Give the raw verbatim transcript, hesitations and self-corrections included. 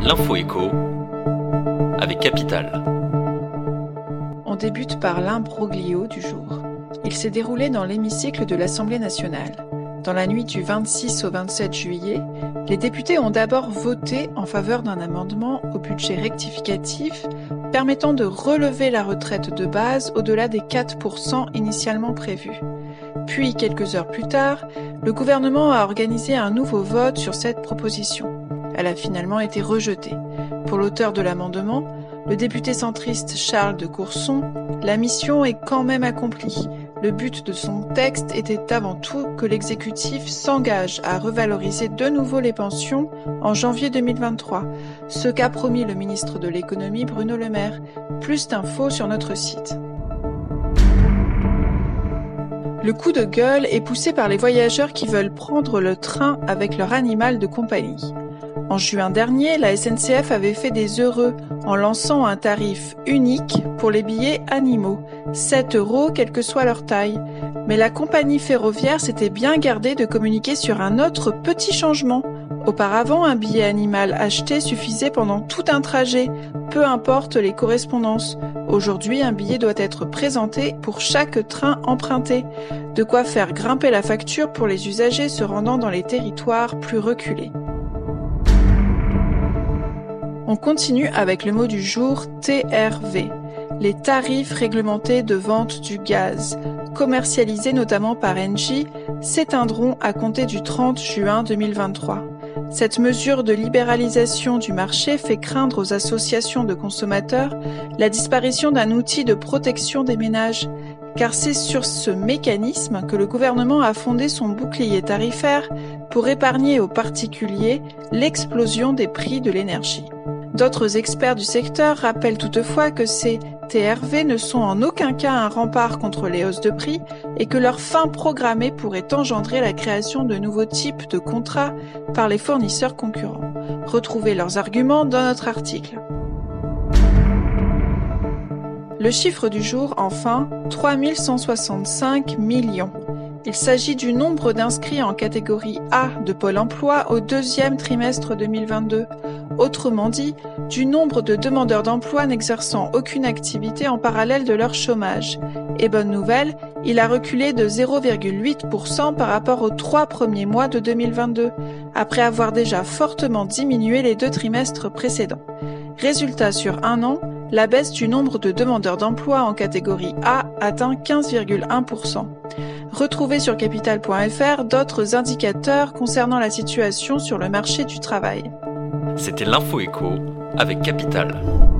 L'info écho avec Capital. On débute par l'imbroglio du jour. Il s'est déroulé dans l'hémicycle de l'Assemblée nationale. Dans la nuit du vingt-six au vingt-sept juillet, les députés ont d'abord voté en faveur d'un amendement au budget rectificatif permettant de relever la retraite de base au-delà des quatre pour cent initialement prévus. Puis, quelques heures plus tard, le gouvernement a organisé un nouveau vote sur cette proposition. Elle a finalement été rejetée. Pour l'auteur de l'amendement, le député centriste Charles de Courson, la mission est quand même accomplie. Le but de son texte était avant tout que l'exécutif s'engage à revaloriser de nouveau les pensions en janvier deux mille vingt-trois, ce qu'a promis le ministre de l'économie Bruno Le Maire. Plus d'infos sur notre site. Le coup de gueule est poussé par les voyageurs qui veulent prendre le train avec leur animal de compagnie. En juin dernier, la S N C F avait fait des heureux en lançant un tarif unique pour les billets animaux, sept euros quelle que soit leur taille. Mais la compagnie ferroviaire s'était bien gardée de communiquer sur un autre petit changement. Auparavant, un billet animal acheté suffisait pendant tout un trajet, peu importe les correspondances. Aujourd'hui, un billet doit être présenté pour chaque train emprunté, de quoi faire grimper la facture pour les usagers se rendant dans les territoires plus reculés. On continue avec le mot du jour T R V, les tarifs réglementés de vente du gaz, commercialisés notamment par Engie, s'éteindront à compter du trente juin deux mille vingt-trois. Cette mesure de libéralisation du marché fait craindre aux associations de consommateurs la disparition d'un outil de protection des ménages, car c'est sur ce mécanisme que le gouvernement a fondé son bouclier tarifaire pour épargner aux particuliers l'explosion des prix de l'énergie. D'autres experts du secteur rappellent toutefois que ces T R V ne sont en aucun cas un rempart contre les hausses de prix et que leur fin programmée pourrait engendrer la création de nouveaux types de contrats par les fournisseurs concurrents. Retrouvez leurs arguments dans notre article. Le chiffre du jour, enfin, trois mille cent soixante-cinq millions. Il s'agit du nombre d'inscrits en catégorie A de Pôle emploi au deuxième trimestre deux mille vingt-deux. Autrement dit, du nombre de demandeurs d'emploi n'exerçant aucune activité en parallèle de leur chômage. Et bonne nouvelle, il a reculé de zéro virgule huit pour cent par rapport aux trois premiers mois de deux mille vingt-deux, après avoir déjà fortement diminué les deux trimestres précédents. Résultat, sur un an, la baisse du nombre de demandeurs d'emploi en catégorie A atteint quinze virgule un pour cent. Retrouvez sur capital point f r d'autres indicateurs concernant la situation sur le marché du travail. C'était l'Info écho avec Capital.